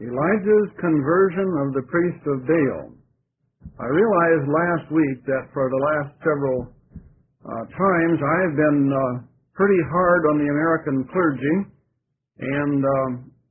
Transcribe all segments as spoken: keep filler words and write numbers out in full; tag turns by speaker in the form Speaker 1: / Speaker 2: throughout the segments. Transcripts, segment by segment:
Speaker 1: Elijah's conversion of the priest of Baal. I realized last week that for the last several uh, times I've been uh, pretty hard on the American clergy, and um,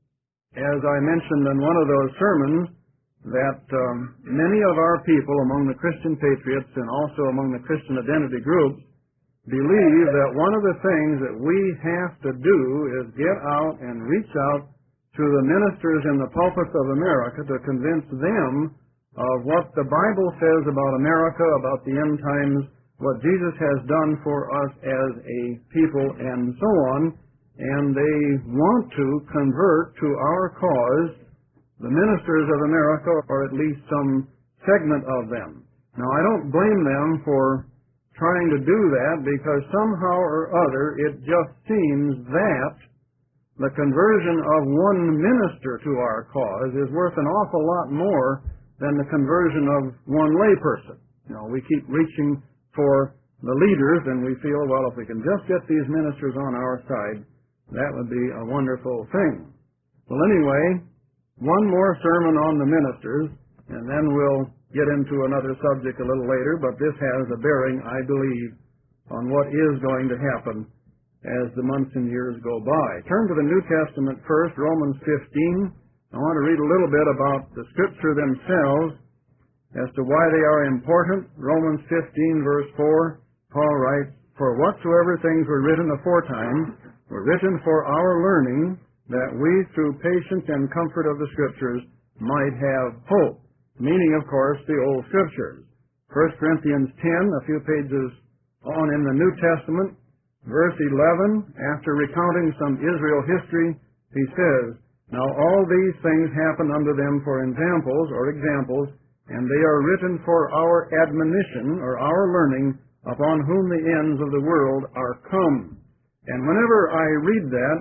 Speaker 1: as I mentioned in one of those sermons, that um, many of our people among the Christian patriots and also among the Christian identity groups believe that one of the things that we have to do is get out and reach out to the ministers in the pulpits of America to convince them of what the Bible says about America, about the end times, what Jesus has done for us as a people, and so on. And they want to convert to our cause the ministers of America, or at least some segment of them. Now, I don't blame them for trying to do that, because somehow or other it just seems that the conversion of one minister to our cause is worth an awful lot more than the conversion of one layperson. You know, we keep reaching for the leaders, and we feel, well, if we can just get these ministers on our side, that would be a wonderful thing. Well, anyway, one more sermon on the ministers, and then we'll get into another subject a little later, but this has a bearing, I believe, on what is going to happen as the months and years go by. Turn to the New Testament first, Romans fifteen. I want to read a little bit about the Scripture themselves as to why they are important. Romans fifteen, verse four, Paul writes, "For whatsoever things were written aforetime were written for our learning, that we through patience and comfort of the Scriptures might have hope." Meaning, of course, the Old Scriptures. First Corinthians ten, a few pages on in the New Testament, verse eleven, after recounting some Israel history, he says, "Now all these things happen unto them for examples, or examples, and they are written for our admonition, or our learning, upon whom the ends of the world are come." And whenever I read that,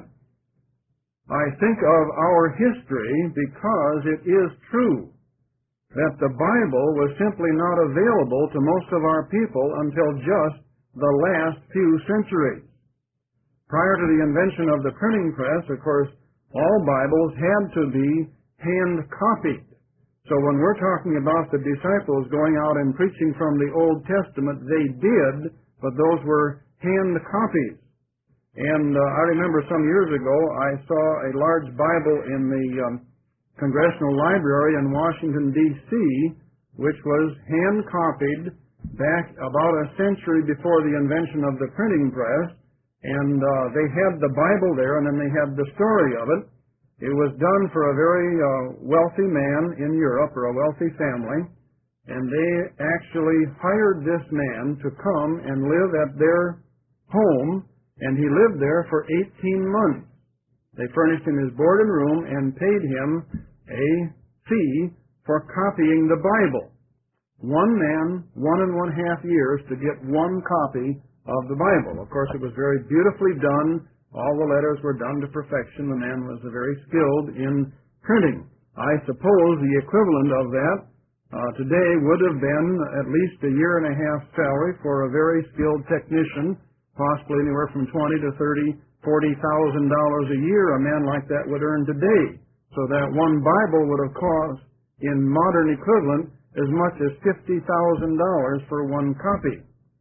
Speaker 1: I think of our history, because it is true that the Bible was simply not available to most of our people until just the last few centuries. Prior to the invention of the printing press, of course, all Bibles had to be hand-copied. So when we're talking about the disciples going out and preaching from the Old Testament, they did, but those were hand copies. And uh, I remember some years ago I saw a large Bible in the um, Congressional Library in Washington, D C, which was hand-copied back about a century before the invention of the printing press. And uh, they had the Bible there, and then they had the story of it. It was done for a very uh, wealthy man in Europe, or a wealthy family, and they actually hired this man to come and live at their home, and he lived there for eighteen months. They furnished him his board and room and paid him a fee for copying the Bible. One man, one and one half years to get one copy of the Bible. Of course, it was very beautifully done. All the letters were done to perfection. The man was very skilled in printing. I suppose the equivalent of that uh, today would have been at least a year and a half salary for a very skilled technician, possibly anywhere from twenty to thirty, forty thousand dollars a year a man like that would earn today. So that one Bible would have cost, in modern equivalent, as much as fifty thousand dollars for one copy.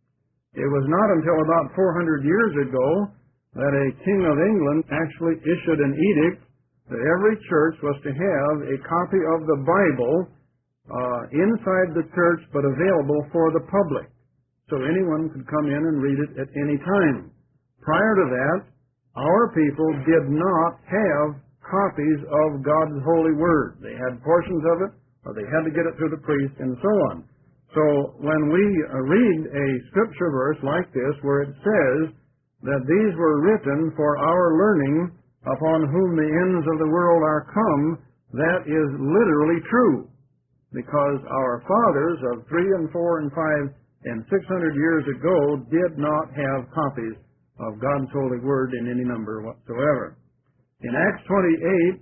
Speaker 1: It was not until about four hundred years ago that a king of England actually issued an edict that every church was to have a copy of the Bible uh, inside the church, but available for the public, so anyone could come in and read it at any time. Prior to that, our people did not have copies of God's holy word. They had portions of it, or they had to get it through the priest, and so on. So when we read a scripture verse like this, where it says that these were written for our learning, upon whom the ends of the world are come, that is literally true, because our fathers of three and four and five and six hundred years ago did not have copies of God's holy word in any number whatsoever. In Acts twenty-eight,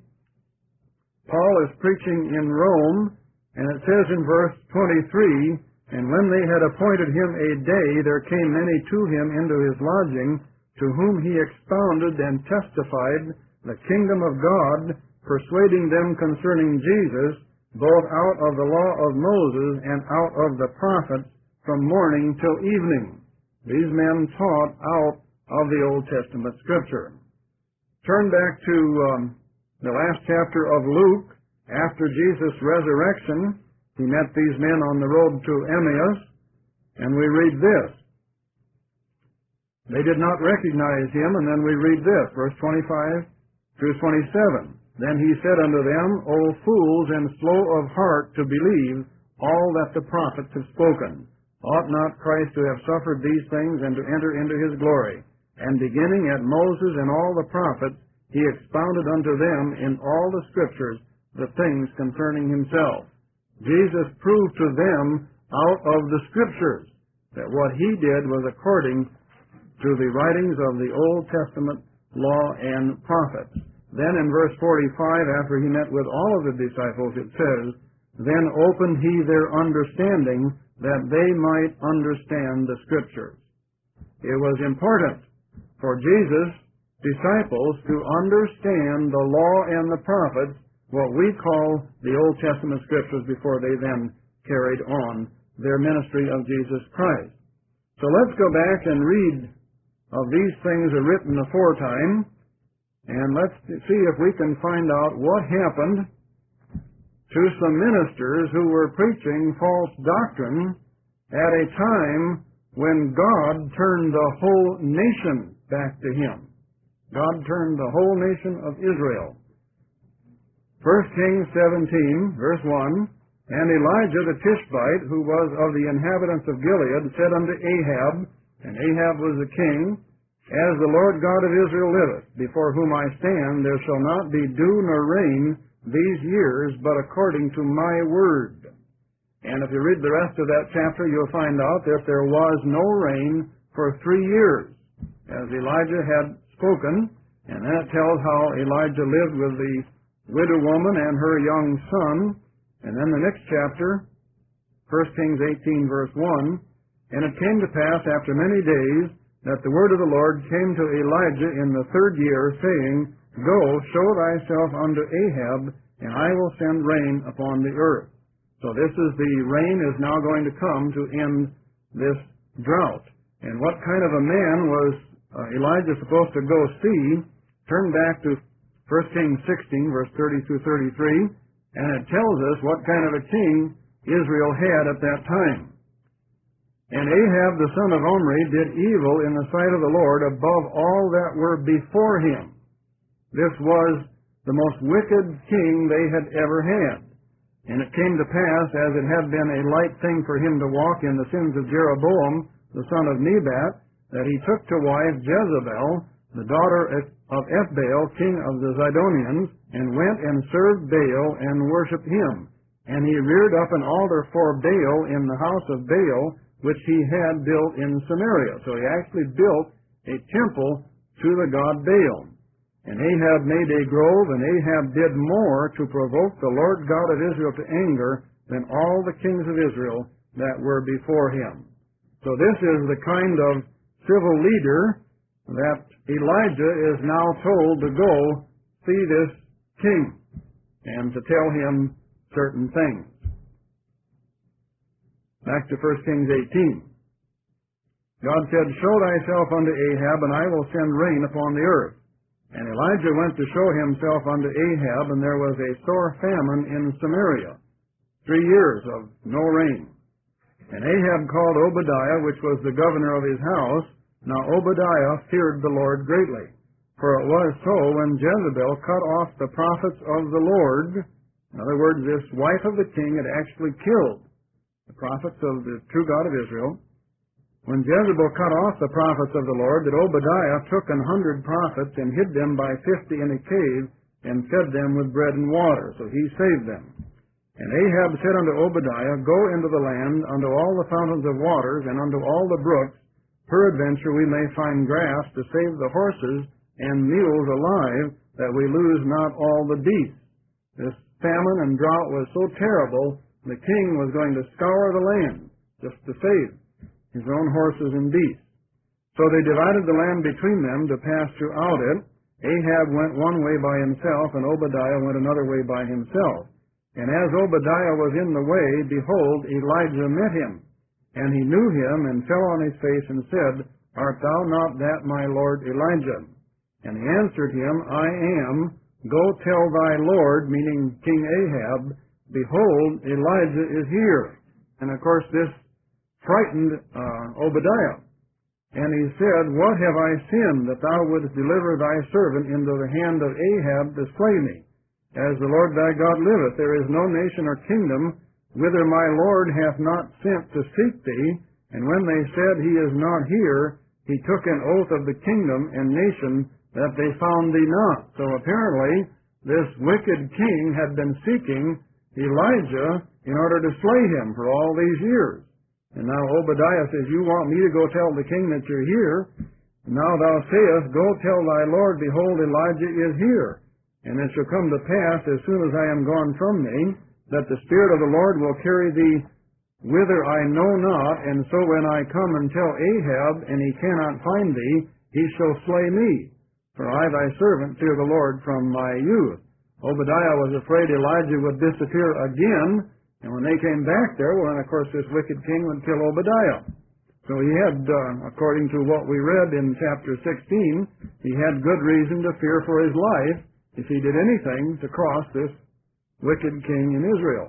Speaker 1: Paul is preaching in Rome, and it says in verse twenty-three, "And when they had appointed him a day, there came many to him into his lodging, to whom he expounded and testified the kingdom of God, persuading them concerning Jesus, both out of the law of Moses and out of the prophets, from morning till evening. These men taught out of the Old Testament Scripture. Turn back to um, the last chapter of Luke. After Jesus' resurrection, he met these men on the road to Emmaus, and we read this. They did not recognize him, and then we read this, verse twenty-five through twenty-seven. Then he said unto them, O fools, and slow of heart to believe all that the prophets have spoken. Ought not Christ to have suffered these things and to enter into his glory? And beginning at Moses and all the prophets, he expounded unto them in all the Scriptures the things concerning himself. Jesus proved to them out of the Scriptures that what he did was according to the writings of the Old Testament law and prophets. Then in verse forty-five, after he met with all of the disciples, it says, Then opened he their understanding, that they might understand the Scriptures. It was important for Jesus' disciples to understand the law and the prophets, what we call the Old Testament Scriptures, before they then carried on their ministry of Jesus Christ. So let's go back and read of these things are written aforetime, and let's see if we can find out what happened to some ministers who were preaching false doctrine at a time when God turned the whole nation back to him. God turned the whole nation of Israel. First Kings seventeen, verse one, And Elijah the Tishbite, who was of the inhabitants of Gilead, said unto Ahab, and Ahab was the king, As the Lord God of Israel liveth, before whom I stand, there shall not be dew nor rain these years, but according to my word. And if you read the rest of that chapter, you'll find out that there was no rain for three years, as Elijah had spoken. And then it tells how Elijah lived with the widow woman and her young son. And then the next chapter, First Kings eighteen, verse one, And it came to pass after many days that the word of the Lord came to Elijah in the third year, saying, Go, show thyself unto Ahab, and I will send rain upon the earth. So this is the rain is now going to come to end this drought. And what kind of a man was uh, Elijah supposed to go see? Turn back to First Kings sixteen, verse thirty through thirty-three, and it tells us what kind of a king Israel had at that time. And Ahab the son of Omri did evil in the sight of the Lord above all that were before him. This was the most wicked king they had ever had. And it came to pass, as it had been a light thing for him to walk in the sins of Jeroboam, the son of Nebat, that he took to wife Jezebel, the daughter of Ethbaal, king of the Zidonians, and went and served Baal and worshipped him. And he reared up an altar for Baal in the house of Baal, which he had built in Samaria. So he actually built a temple to the god Baal. And Ahab made a grove, and Ahab did more to provoke the Lord God of Israel to anger than all the kings of Israel that were before him. So this is the kind of civil leader that Elijah is now told to go see this king and to tell him certain things. Back to First Kings eighteen. God said, Show thyself unto Ahab, and I will send rain upon the earth. And Elijah went to show himself unto Ahab, and there was a sore famine in Samaria, three years of no rain. And Ahab called Obadiah, which was the governor of his house. Now Obadiah feared the Lord greatly. For it was so when Jezebel cut off the prophets of the Lord. In other words, this wife of the king had actually killed the prophets of the true God of Israel. When Jezebel cut off the prophets of the Lord, that Obadiah took an hundred prophets and hid them by fifty in a cave and fed them with bread and water. So he saved them. And Ahab said unto Obadiah, Go into the land, unto all the fountains of waters, and unto all the brooks. Peradventure we may find grass to save the horses and mules alive, that we lose not all the beasts. This famine and drought was so terrible, the king was going to scour the land just to save his own horses and beasts. So they divided the land between them to pass throughout it, Ahab went one way by himself, and Obadiah went another way by himself. And as Obadiah was in the way, behold, Elijah met him. And he knew him, and fell on his face, and said, Art thou not that my lord Elijah? And he answered him, I am. Go tell thy lord, meaning King Ahab, behold, Elijah is here. And of course this frightened uh, Obadiah. And he said, What have I sinned, that thou wouldst deliver thy servant into the hand of Ahab to slay me? As the Lord thy God liveth, there is no nation or kingdom whither my Lord hath not sent to seek thee. And when they said, He is not here, he took an oath of the kingdom and nation that they found thee not. So apparently, this wicked king had been seeking Elijah in order to slay him for all these years. And now Obadiah says, You want me to go tell the king that you're here? Now thou sayest, Go tell thy Lord, behold, Elijah is here. And it shall come to pass, as soon as I am gone from thee, that the Spirit of the Lord will carry thee whither I know not, and so when I come and tell Ahab, and he cannot find thee, he shall slay me. For I thy servant fear the Lord from my youth. Obadiah was afraid Elijah would disappear again, and when they came back there, well, and of course this wicked king would kill Obadiah. So he had, uh, according to what we read in chapter sixteen, he had good reason to fear for his life if he did anything to cross this wicked king in Israel.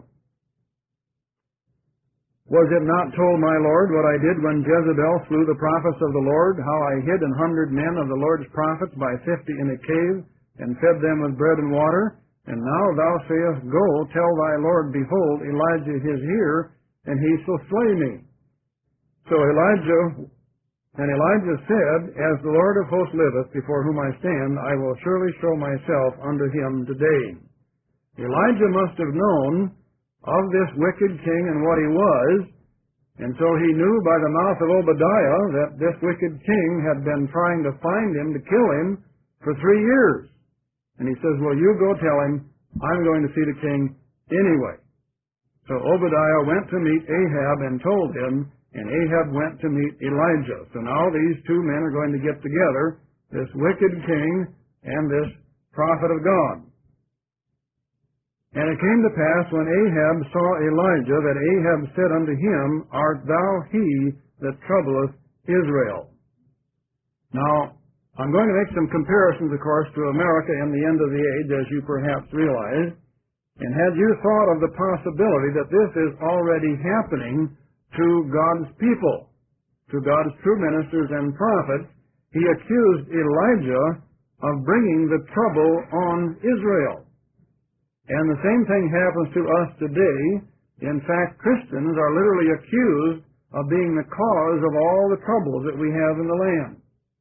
Speaker 1: Was it not told, my Lord, what I did when Jezebel slew the prophets of the Lord, how I hid an hundred men of the Lord's prophets by fifty in a cave, and fed them with bread and water? And now thou sayest, Go, tell thy Lord, behold, Elijah is here, and he shall slay me. So Elijah, and Elijah said, As the Lord of hosts liveth, before whom I stand, I will surely show myself unto him today. Elijah must have known of this wicked king and what he was, and so he knew by the mouth of Obadiah that this wicked king had been trying to find him to kill him for three years. And he says, Well, you go tell him, I'm going to see the king anyway. So Obadiah went to meet Ahab and told him, and Ahab went to meet Elijah. So now these two men are going to get together, this wicked king and this prophet of God. And it came to pass, when Ahab saw Elijah, that Ahab said unto him, Art thou he that troubleth Israel? Now, I'm going to make some comparisons, of course, to America in the end of the age, as you perhaps realize. And had you thought of the possibility that this is already happening to God's people, to God's true ministers and prophets, he accused Elijah of bringing the trouble on Israel. And the same thing happens to us today. In fact, Christians are literally accused of being the cause of all the troubles that we have in the land.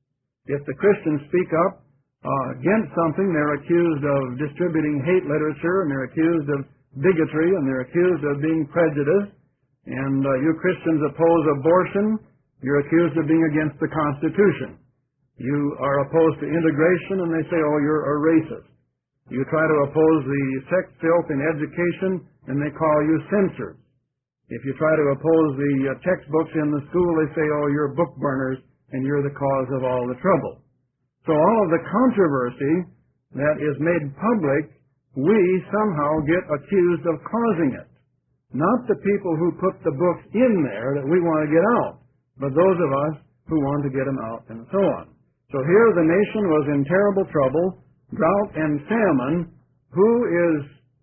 Speaker 1: If the Christians speak up uh, against something, they're accused of distributing hate literature, and they're accused of bigotry, and they're accused of being prejudiced. And uh, you Christians oppose abortion, you're accused of being against the Constitution. You are opposed to integration, and they say, oh, you're a racist. You try to oppose the sex filth in education, and they call you censors. If you try to oppose the uh, textbooks in the school, they say, oh, you're book burners, and you're the cause of all the trouble. So all of the controversy that is made public, we somehow get accused of causing it. Not the people who put the books in there that we want to get out, but those of us who want to get them out, and so on. So here the nation was in terrible trouble, drought and famine. Who is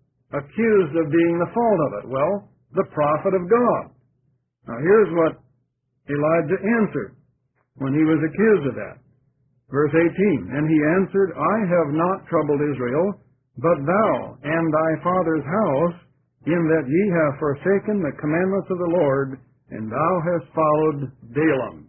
Speaker 1: accused of being the fault of it? Well, the prophet of God. Now here's what Elijah answered when he was accused of that. Verse eighteen, And he answered, I have not troubled Israel, but thou and thy father's house, in that ye have forsaken the commandments of the Lord, and thou hast followed Balaam.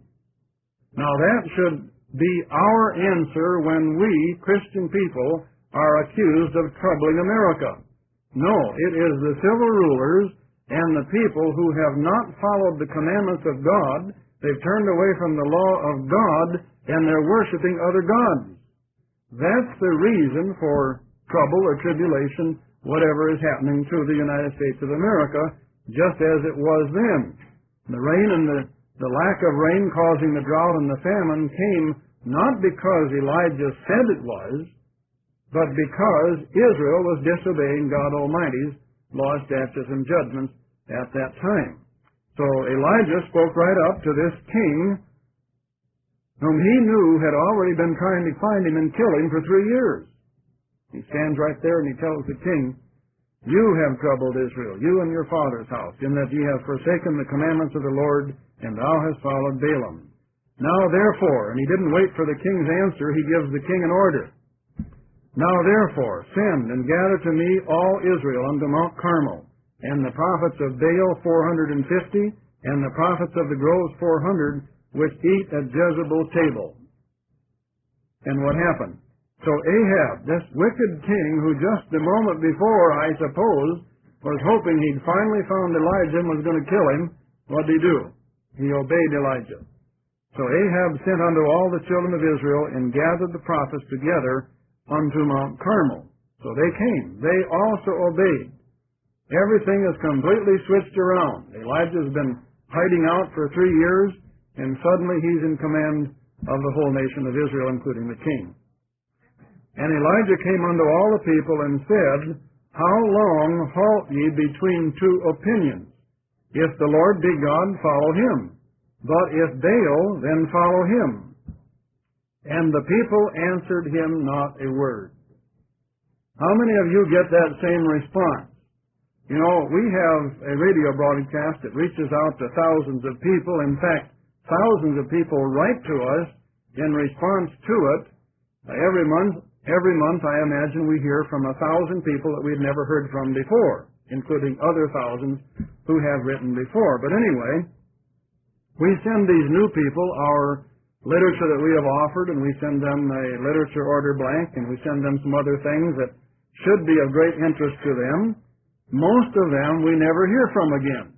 Speaker 1: Now that should be our answer when we, Christian people, are accused of troubling America. No, it is the civil rulers and the people who have not followed the commandments of God. They've turned away from the law of God, and they're worshiping other gods. That's the reason for trouble or tribulation, whatever is happening to the United States of America, just as it was then. The rain and the, the lack of rain causing the drought and the famine came not because Elijah said it was, but because Israel was disobeying God Almighty's laws, statutes, and judgments at that time. So Elijah spoke right up to this king whom he knew had already been trying to find him and kill him for three years. He stands right there and he tells the king, "You have troubled Israel, you and your father's house, in that ye have forsaken the commandments of the Lord, and thou hast followed Balaam. Now therefore," and he didn't wait for the king's answer, he gives the king an order. "Now therefore, send and gather to me all Israel unto Mount Carmel, and the prophets of Baal four hundred and fifty, and the prophets of the groves four hundred, which eat at Jezebel's table." And what happened? So Ahab, this wicked king, who just the moment before, I suppose, was hoping he'd finally found Elijah and was going to kill him, what did he do? He obeyed Elijah. So Ahab sent unto all the children of Israel and gathered the prophets together unto Mount Carmel. So they came. They also obeyed. Everything is completely switched around. Elijah's been hiding out for three years, and suddenly he's in command of the whole nation of Israel, including the king. "And Elijah came unto all the people and said, How long halt ye between two opinions? If the Lord be God, follow him. But if Baal, then follow him. And the people answered him not a word." How many of you get that same response? You know, we have a radio broadcast that reaches out to thousands of people. In fact, thousands of people write to us in response to it. Uh, every month, every month, I imagine we hear from a thousand people that we've never heard from before, including other thousands who have written before. But anyway, we send these new people our literature that we have offered, and we send them a literature order blank, and we send them some other things that should be of great interest to them. Most of them we never hear from again.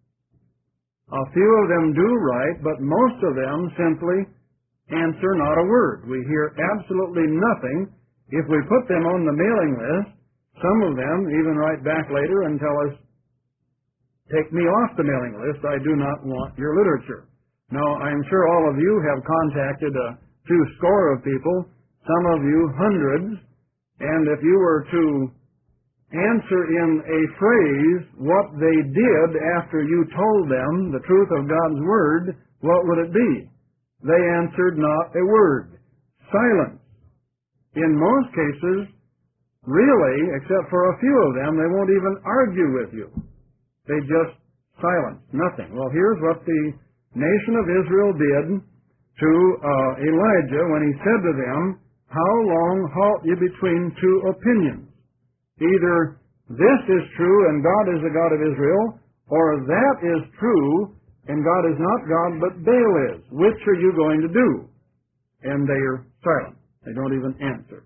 Speaker 1: A few of them do write, but most of them simply answer not a word. We hear absolutely nothing. If we put them on the mailing list, some of them even write back later and tell us, "Take me off the mailing list. I do not want your literature." Now, I'm sure all of you have contacted a few score of people, some of you hundreds, and if you were to answer in a phrase what they did after you told them the truth of God's Word, what would it be? They answered not a word. Silence. In most cases, really, except for a few of them, they won't even argue with you. They just silence. Nothing. Well, here's what the nation of Israel did to uh, Elijah when he said to them, "How long halt ye between two opinions? Either this is true and God is the God of Israel, or that is true and God is not God, but Baal is. Which are you going to do?" And they are silent. They don't even answer.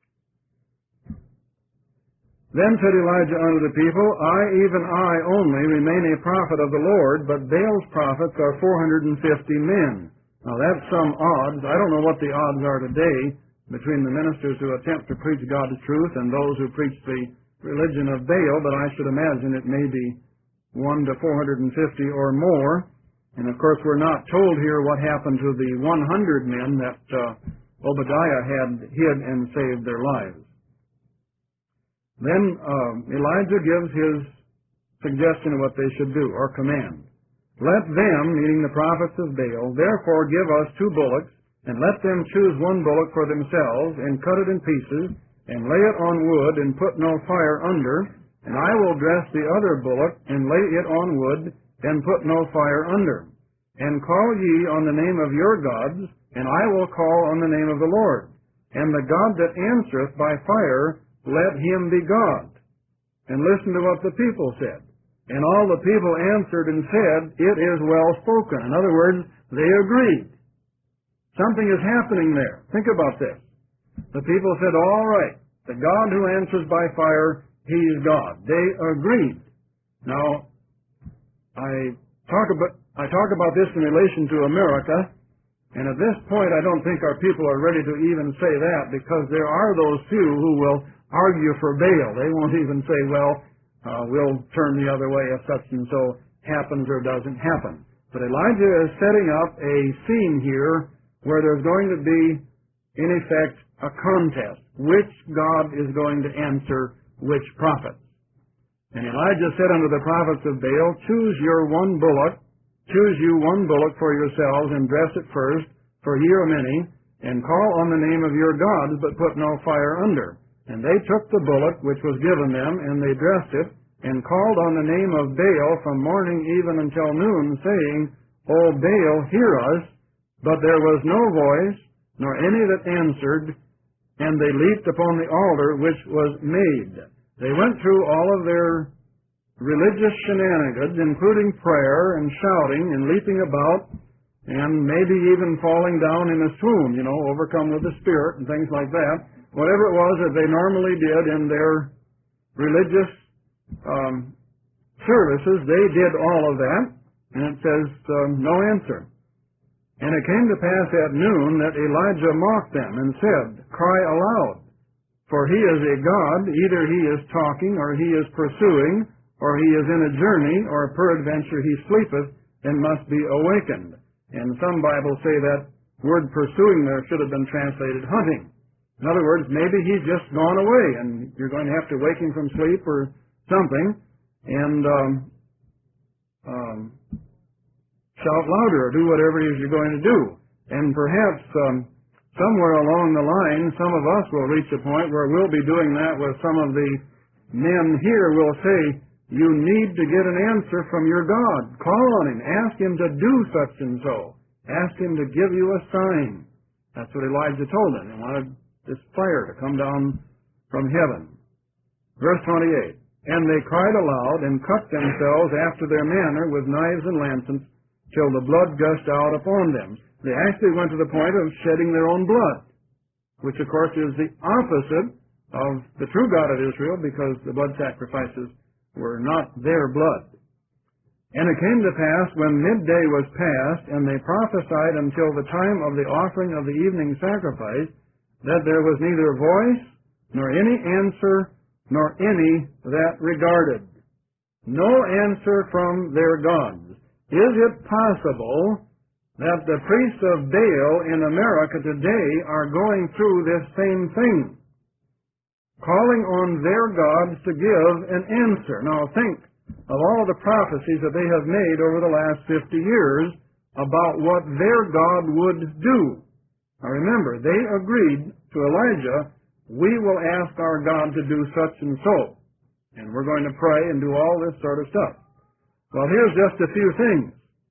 Speaker 1: Then said Elijah unto the people, "I, even I only, remain a prophet of the Lord, but Baal's prophets are four hundred and fifty men." Now that's some odds. I don't know what the odds are today between the ministers who attempt to preach God's truth and those who preach the religion of Baal, but I should imagine it may be one to four hundred and fifty or more. And of course we're not told here what happened to the one hundred men that uh, Obadiah had hid and saved their lives. Then uh, Elijah gives his suggestion of what they should do, or command. "Let them," meaning the prophets of Baal, "therefore give us two bullocks, and let them choose one bullock for themselves, and cut it in pieces, and lay it on wood, and put no fire under, and I will dress the other bullock, and lay it on wood, and put no fire under. And call ye on the name of your gods, and I will call on the name of the Lord. And the God that answereth by fire, let him be God." And listen to what the people said. And all the people answered and said, "It is well spoken." In other words, they agreed. Something is happening there. Think about this. The people said, "All right, the God who answers by fire, he's God." They agreed. Now, I talk about I talk about this in relation to America, and at this point I don't think our people are ready to even say that, because there are those few who will argue for Baal. They won't even say, well, uh, we'll turn the other way if such and so happens or doesn't happen. But Elijah is setting up a scene here where there's going to be, in effect, a contest. Which God is going to answer which prophet? And Elijah said unto the prophets of Baal, choose your one bullock, choose you one bullock for yourselves, and dress it first, for ye are many, and call on the name of your gods, but put no fire under. And they took the bullock which was given them, and they dressed it, and called on the name of Baal from morning even until noon, saying, O Baal, hear us. But there was no voice, nor any that answered, and they leaped upon the altar which was made. They went through all of their religious shenanigans, including prayer and shouting and leaping about, and maybe even falling down in a swoon, you know, overcome with the Spirit and things like that. Whatever it was that they normally did in their religious um, services, they did all of that, and it says um, no answer. And it came to pass at noon that Elijah mocked them and said, cry aloud, for he is a God, either he is talking, or he is pursuing, or he is in a journey, or peradventure he sleepeth, and must be awakened. And some Bibles say that word pursuing there should have been translated hunting. In other words, maybe he's just gone away, and you're going to have to wake him from sleep or something, and um, um, shout louder or do whatever it is you're going to do. And perhaps um, somewhere along the line, some of us will reach a point where we'll be doing that with some of the men here. Will say, you need to get an answer from your God. Call on him. Ask him to do such and so. Ask him to give you a sign. That's what Elijah told them. He wanted this fire to come down from heaven. Verse twenty-eight, and they cried aloud and cut themselves after their manner with knives and lancets till the blood gushed out upon them. They actually went to the point of shedding their own blood, which of course is the opposite of the true God of Israel, because the blood sacrifices were not their blood. And it came to pass, when midday was past, and they prophesied until the time of the offering of the evening sacrifice, that there was neither voice, nor any answer, nor any that regarded. No answer from their gods. Is it possible that the priests of Baal in America today are going through this same thing? Calling on their gods to give an answer. Now think of all the prophecies that they have made over the last fifty years about what their God would do. Now remember, they agreed to Elijah, we will ask our God to do such and so. And we're going to pray and do all this sort of stuff. Well, here's just a few things.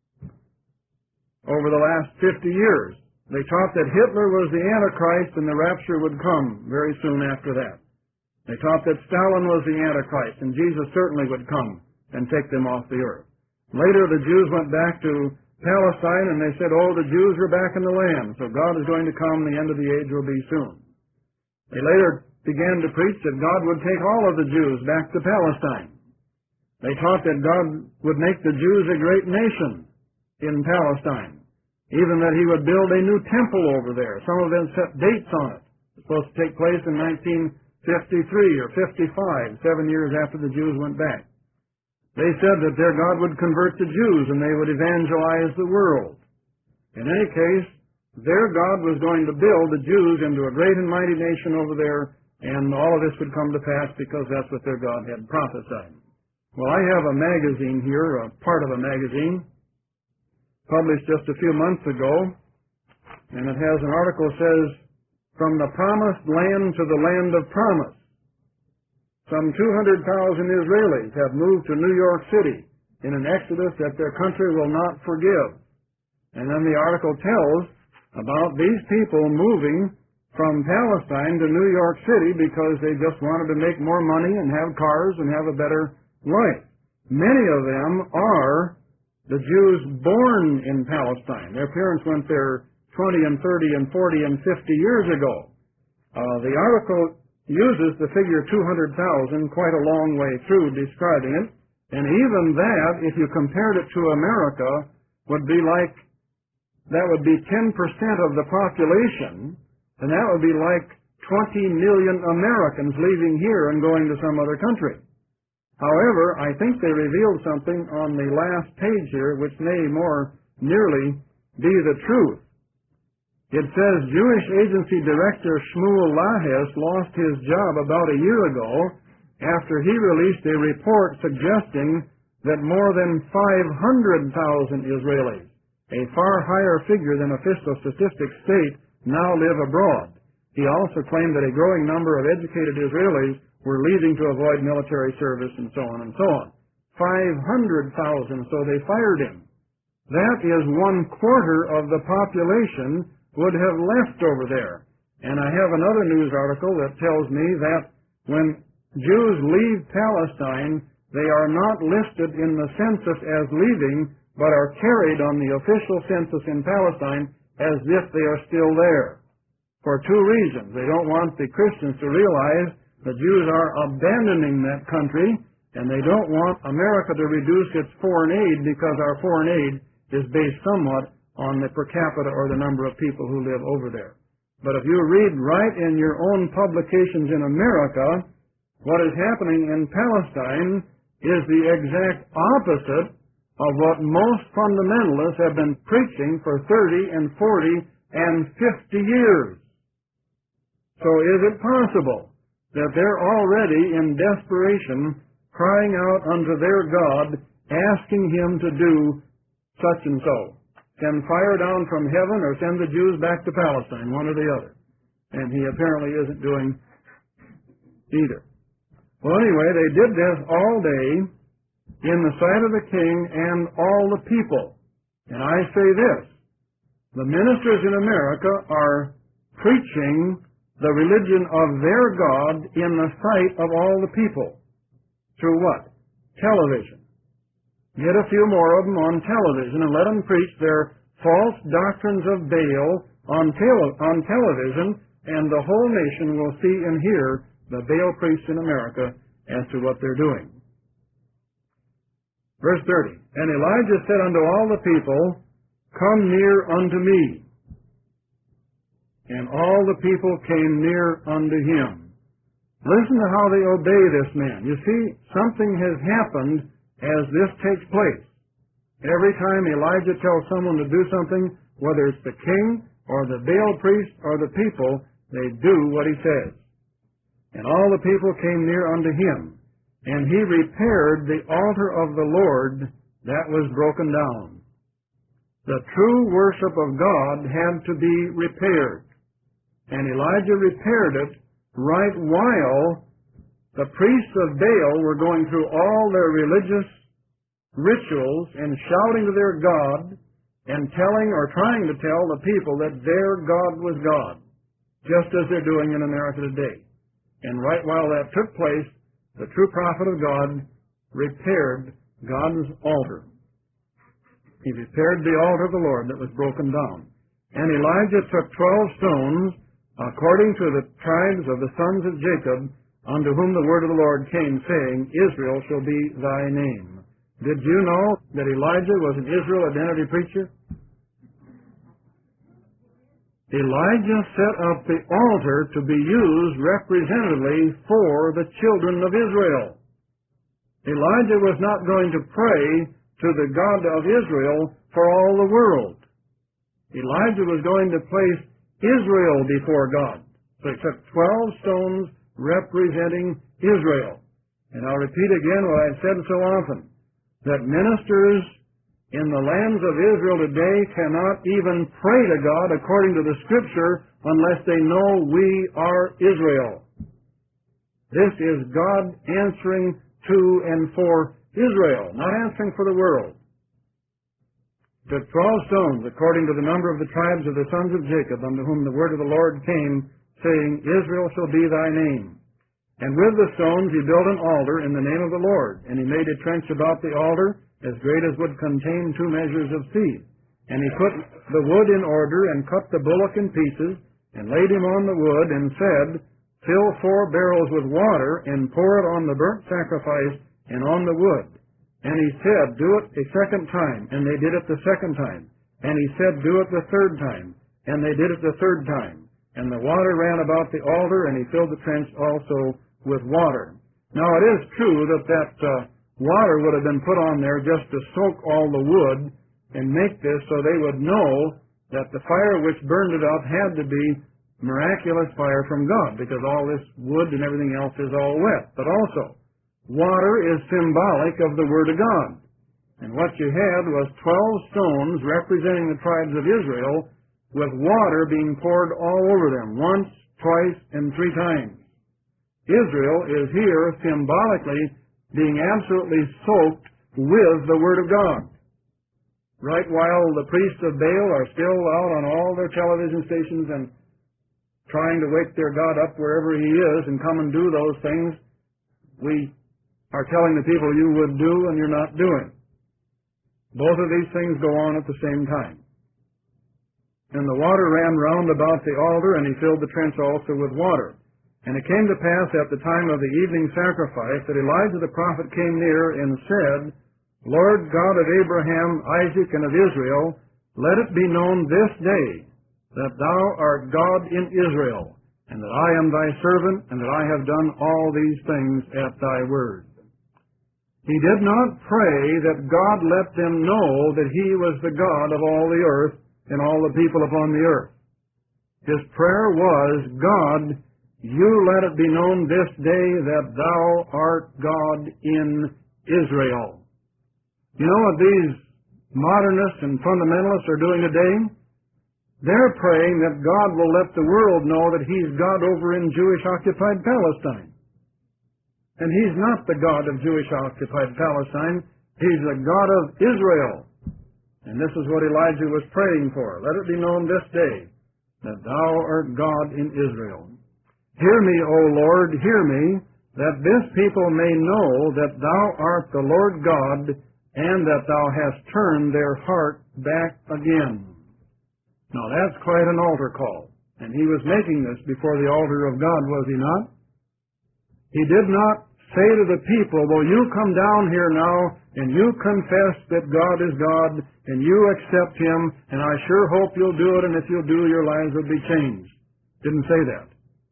Speaker 1: Over the last fifty years, they taught that Hitler was the Antichrist and the rapture would come very soon after that. They taught that Stalin was the Antichrist and Jesus certainly would come and take them off the earth. Later, the Jews went back to Palestine and they said, oh, the Jews are back in the land, so God is going to come, the end of the age will be soon. They later began to preach that God would take all of the Jews back to Palestine. They taught that God would make the Jews a great nation in Palestine, even that he would build a new temple over there. Some of them set dates on it. It's supposed to take place in nineteen fifty-three or fifty-five, seven years after the Jews went back. They said that their God would convert the Jews and they would evangelize the world. In any case, their God was going to build the Jews into a great and mighty nation over there, and all of this would come to pass because that's what their God had prophesied. Well, I have a magazine here, a part of a magazine, published just a few months ago, and it has an article that says, From the Promised Land to the Land of Promise. Some two hundred thousand Israelis have moved to New York City in an exodus that their country will not forgive. And then the article tells about these people moving from Palestine to New York City because they just wanted to make more money and have cars and have a better life. Many of them are the Jews born in Palestine. Their parents went there twenty and thirty and forty and fifty years ago. Uh, the article uses the figure two hundred thousand quite a long way through describing it, and even that, if you compared it to America, would be like, that would be ten percent of the population, and that would be like twenty million Americans leaving here and going to some other country. However, I think they revealed something on the last page here which may more nearly be the truth. It says Jewish Agency Director Shmuel Lahes lost his job about a year ago after he released a report suggesting that more than five hundred thousand Israelis, a far higher figure than official statistics state, now live abroad. He also claimed that a growing number of educated Israelis were leaving to avoid military service and so on and so on. five hundred thousand, so they fired him. That is one quarter of the population would have left over there. And I have another news article that tells me that when Jews leave Palestine, they are not listed in the census as leaving, but are carried on the official census in Palestine as if they are still there. For two reasons. They don't want the Christians to realize the Jews are abandoning that country, and they don't want America to reduce its foreign aid because our foreign aid is based somewhat on the per capita or the number of people who live over there. But if you read right in your own publications in America, what is happening in Palestine is the exact opposite of what most fundamentalists have been preaching for thirty and forty and fifty years. So is it possible that they're already in desperation crying out unto their God, asking Him to do such and so? Send fire down from heaven or send the Jews back to Palestine, one or the other. And He apparently isn't doing either. Well, anyway, they did this all day in the sight of the king and all the people. And I say this, the ministers in America are preaching the religion of their God in the sight of all the people. Through what? Television. Get a few more of them on television and let them preach their false doctrines of Baal on, tele- on television, and the whole nation will see and hear the Baal priests in America as to what they're doing. Verse thirty, and Elijah said unto all the people, come near unto me. And all the people came near unto him. Listen to how they obey this man. You see, something has happened as this takes place. Every time Elijah tells someone to do something, whether it's the king or the Baal priest or the people, they do what he says. And all the people came near unto him, and he repaired the altar of the Lord that was broken down. The true worship of God had to be repaired, and Elijah repaired it right while the priests of Baal were going through all their religious rituals and shouting to their God and telling or trying to tell the people that their God was God, just as they're doing in America today. And right while that took place, the true prophet of God repaired God's altar. He repaired the altar of the Lord that was broken down. And Elijah took twelve stones, according to the tribes of the sons of Jacob, unto whom the word of the Lord came, saying, Israel shall be thy name. Did you know that Elijah was an Israel identity preacher? Elijah set up the altar to be used representatively for the children of Israel. Elijah was not going to pray to the God of Israel for all the world. Elijah was going to place Israel before God. So he took twelve stones representing Israel. And I'll repeat again what I've said so often, that ministers in the lands of Israel today cannot even pray to God according to the Scripture unless they know we are Israel. This is God answering to and for Israel, not answering for the world. Took twelve stones according to the number of the tribes of the sons of Jacob, unto whom the word of the Lord came, saying, Israel shall be thy name. And with the stones he built an altar in the name of the Lord, and he made a trench about the altar, as great as would contain two measures of seed. And he put the wood in order, and cut the bullock in pieces, and laid him on the wood, and said, Fill four barrels with water, and pour it on the burnt sacrifice, and on the wood. And he said, Do it a second time, and they did it the second time. And he said, Do it the third time, and they did it the third time. And the water ran about the altar, and he filled the trench also with water. Now it is true that that uh, water would have been put on there just to soak all the wood and make this so they would know that the fire which burned it up had to be miraculous fire from God, because all this wood and everything else is all wet. But also, water is symbolic of the Word of God. And what you had was twelve stones representing the tribes of Israel, with water being poured all over them, once, twice, and three times. Israel is here symbolically being absolutely soaked with the Word of God. Right while the priests of Baal are still out on all their television stations and trying to wake their God up wherever he is and come and do those things, we are telling the people you would do and you're not doing. Both of these things go on at the same time. And the water ran round about the altar, and he filled the trench also with water. And it came to pass at the time of the evening sacrifice that Elijah the prophet came near and said, Lord God of Abraham, Isaac, and of Israel, let it be known this day that thou art God in Israel, and that I am thy servant, and that I have done all these things at thy word. He did not pray that God let them know that he was the God of all the earth and all the people upon the earth. His prayer was, God, you let it be known this day that thou art God in Israel. You know what these modernists and fundamentalists are doing today? They're praying that God will let the world know that he's God over in Jewish-occupied Palestine. And he's not the God of Jewish-occupied Palestine. He's the God of Israel. And this is what Elijah was praying for. Let it be known this day that thou art God in Israel. Hear me, O Lord, hear me, that this people may know that thou art the Lord God, and that thou hast turned their heart back again. Now that's quite an altar call. And he was making this before the altar of God, was he not? He did not say to the people, well, you come down here now, and you confess that God is God, and you accept him, and I sure hope you'll do it, and if you'll do, your lives will be changed. Didn't say that.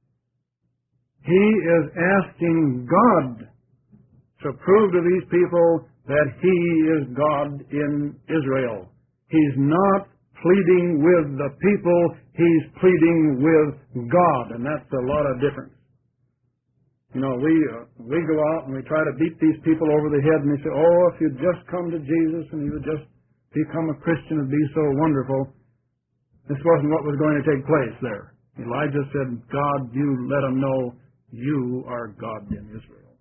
Speaker 1: He is asking God to prove to these people that he is God in Israel. He's not pleading with the people, he's pleading with God, and that's a lot of difference. You know, we uh, we go out and we try to beat these people over the head, and they say, oh, if you'd just come to Jesus and you would just become a Christian, it'd be so wonderful. This wasn't what was going to take place there. Elijah said, God, you let them know you are God in Israel.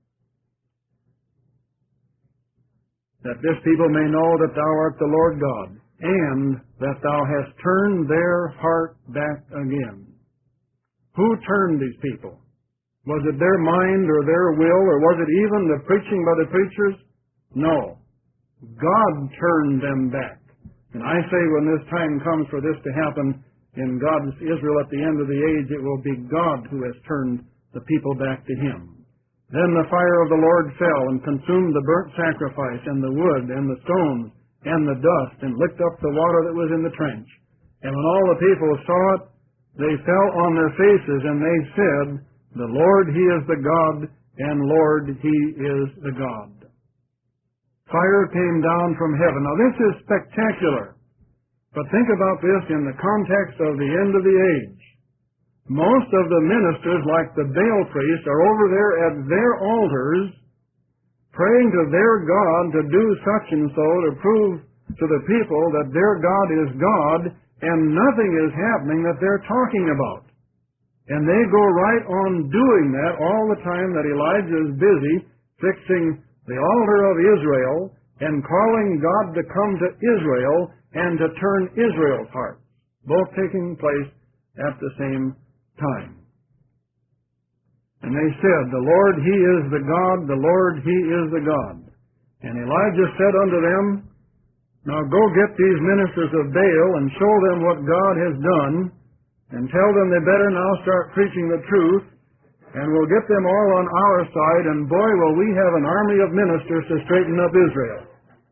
Speaker 1: That this people may know that thou art the Lord God, and that thou hast turned their heart back again. Who turned these people? Was it their mind or their will, or was it even the preaching by the preachers? No. God turned them back. And I say when this time comes for this to happen in God's Israel at the end of the age, it will be God who has turned the people back to him. Then the fire of the Lord fell and consumed the burnt sacrifice and the wood and the stones and the dust, and licked up the water that was in the trench. And when all the people saw it, they fell on their faces, and they said, the Lord, he is the God, and Lord, he is the God. Fire came down from heaven. Now this is spectacular. But think about this in the context of the end of the age. Most of the ministers, like the Baal priests, are over there at their altars, praying to their God to do such and so, to prove to the people that their God is God, and nothing is happening that they're talking about. And they go right on doing that all the time that Elijah is busy fixing the altar of Israel and calling God to come to Israel and to turn Israel's heart, both taking place at the same time. And they said, the Lord, he is the God, the Lord, he is the God. And Elijah said unto them, now go get these ministers of Baal and show them what God has done, and tell them they better now start preaching the truth, and we'll get them all on our side, and boy, will we have an army of ministers to straighten up Israel.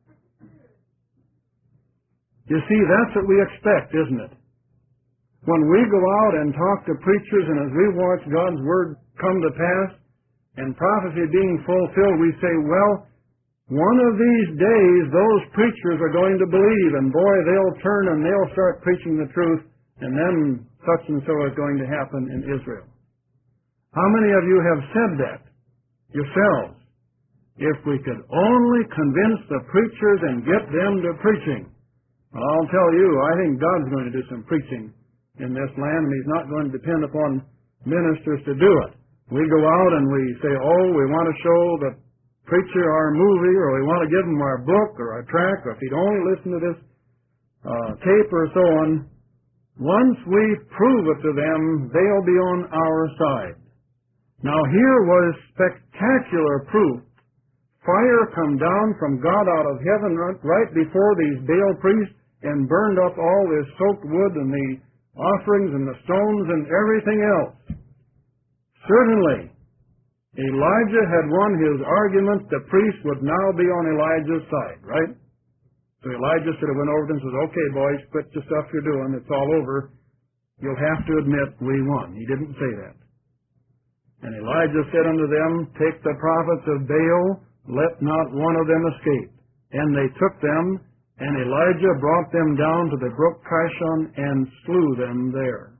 Speaker 1: You see, that's what we expect, isn't it? When we go out and talk to preachers, and as we watch God's Word come to pass, and prophecy being fulfilled, we say, well, One of these days, those preachers are going to believe, and boy, they'll turn and they'll start preaching the truth, and then such and so is going to happen in Israel. How many of you have said that yourselves? If we could only convince the preachers and get them to preaching. Well, I'll tell you, I think God's going to do some preaching in this land, and He's not going to depend upon ministers to do it. We go out and we say, oh, we want to show the preacher our movie, or we want to give him our book or our tract, or if he'd only listen to this uh, tape or so on. Once we prove it to them, they'll be on our side. Now here was spectacular proof. Fire come down from God out of heaven right before these Baal priests and burned up all this soaked wood and the offerings and the stones and everything else. Certainly, Elijah had won his argument. The priest would now be on Elijah's side, right? So Elijah should have went over and said, okay, boys, quit the stuff you're doing. It's all over. You'll have to admit we won. He didn't say that. And Elijah said unto them, take the prophets of Baal, let not one of them escape. And they took them, and Elijah brought them down to the brook Kishon and slew them there.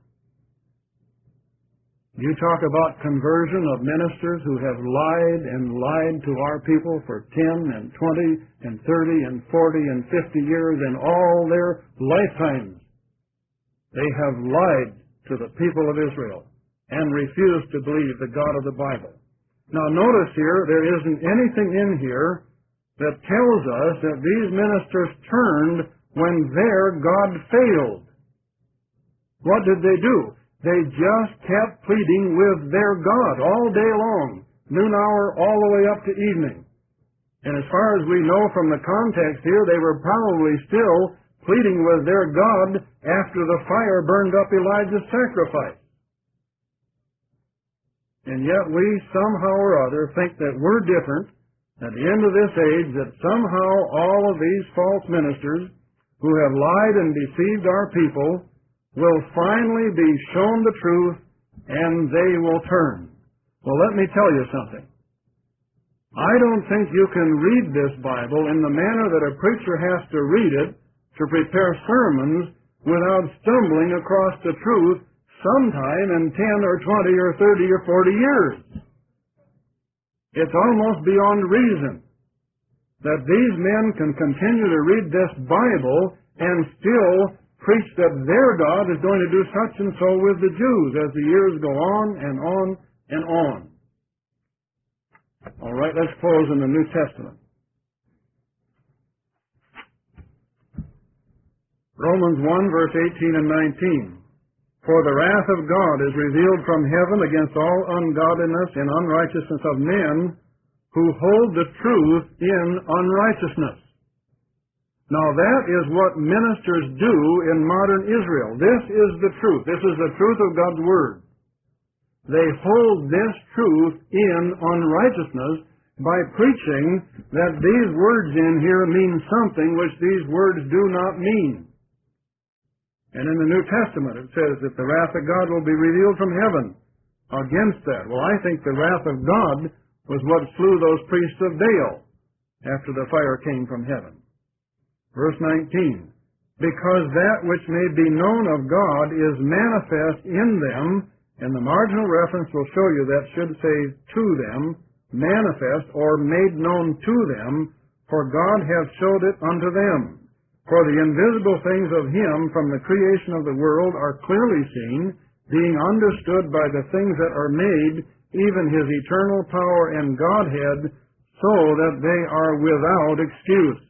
Speaker 1: You talk about conversion of ministers who have lied and lied to our people for ten and twenty and thirty and forty and fifty years and all their lifetimes. They have lied to the people of Israel and refused to believe the God of the Bible. Now notice here, there isn't anything in here that tells us that these ministers turned when their God failed. What did they do? They just kept pleading with their God all day long, noon hour all the way up to evening. And as far as we know from the context here, they were probably still pleading with their God after the fire burned up Elijah's sacrifice. And yet we somehow or other think that we're different at the end of this age, that somehow all of these false ministers who have lied and deceived our people will finally be shown the truth and they will turn. Well, let me tell you something. I don't think you can read this Bible in the manner that a preacher has to read it to prepare sermons without stumbling across the truth sometime in ten or twenty or thirty or forty years. It's almost beyond reason that these men can continue to read this Bible and still preach that their God is going to do such and so with the Jews as the years go on and on and on. All right, let's close in the New Testament. Romans one, verse eighteen and nineteen. For the wrath of God is revealed from heaven against all ungodliness and unrighteousness of men who hold the truth in unrighteousness. Now that is what ministers do in modern Israel. This is the truth. This is the truth of God's Word. They hold this truth in unrighteousness by preaching that these words in here mean something which these words do not mean. And in the New Testament it says that the wrath of God will be revealed from heaven against that. Well, I think the wrath of God was what slew those priests of Baal after the fire came from heaven. Verse nineteen, because that which may be known of God is manifest in them, and the marginal reference will show you that should say to them, manifest or made known to them, for God hath showed it unto them. For the invisible things of Him from the creation of the world are clearly seen, being understood by the things that are made, even His eternal power and Godhead, so that they are without excuse.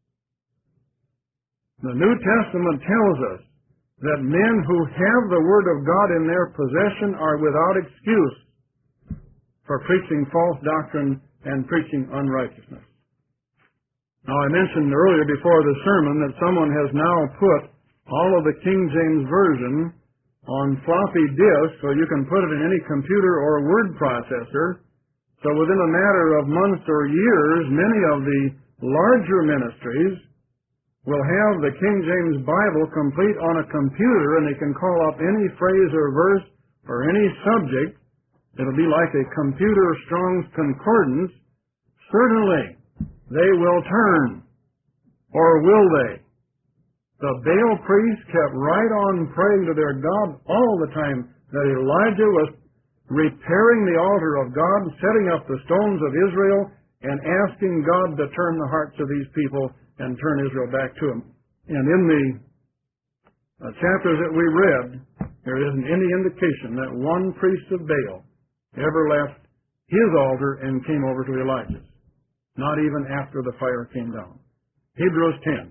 Speaker 1: The New Testament tells us that men who have the Word of God in their possession are without excuse for preaching false doctrine and preaching unrighteousness. Now, I mentioned earlier before the sermon that someone has now put all of the King James Version on floppy disks so you can put it in any computer or word processor. So within a matter of months or years, many of the larger ministries will have the King James Bible complete on a computer, and they can call up any phrase or verse or any subject. It'll be like a computer Strong's Concordance. Certainly, they will turn. Or will they? The Baal priests kept right on praying to their God all the time that Elijah was repairing the altar of God, setting up the stones of Israel, and asking God to turn the hearts of these people and turn Israel back to Him. And in the uh, chapters that we read, there isn't any indication that one priest of Baal ever left his altar and came over to Elijah's, not even after the fire came down. Hebrews ten,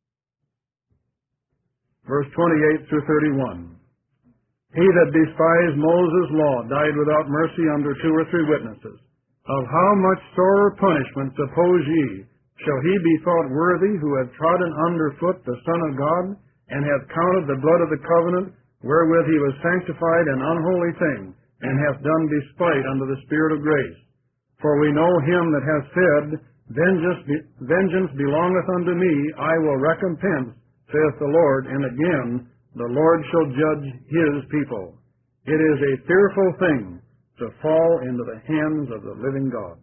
Speaker 1: verse twenty-eight through thirty-one. He that despised Moses' law died without mercy under two or three witnesses. Of how much sorer punishment, suppose ye, shall he be thought worthy who hath trodden under foot the Son of God, and hath counted the blood of the covenant, wherewith he was sanctified an unholy thing, and hath done despite unto the Spirit of grace? For we know him that hath said, Vengeance, be, vengeance belongeth unto me, I will recompense, saith the Lord, and again, the Lord shall judge his people. It is a fearful thing to fall into the hands of the living God.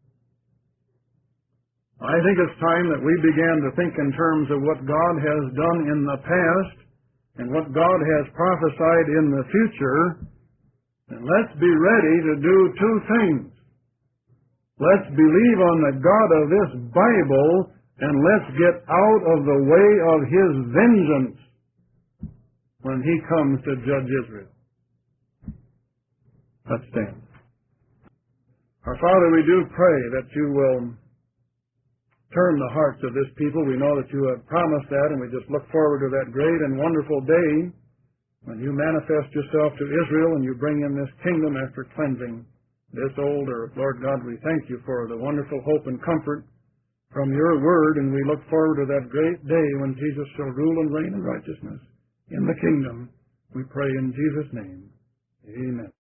Speaker 1: I think it's time that we began to think in terms of what God has done in the past and what God has prophesied in the future, and let's be ready to do two things. Let's believe on the God of this Bible, and let's get out of the way of His vengeance when He comes to judge Israel. Let's stand. Our Father, we do pray that You will turn the hearts of this people. We know that You have promised that, and we just look forward to that great and wonderful day when You manifest Yourself to Israel and You bring in this kingdom after cleansing this old earth. Lord God, we thank You for the wonderful hope and comfort from Your word, and we look forward to that great day when Jesus shall rule and reign in righteousness in the kingdom. We pray in Jesus' name. Amen.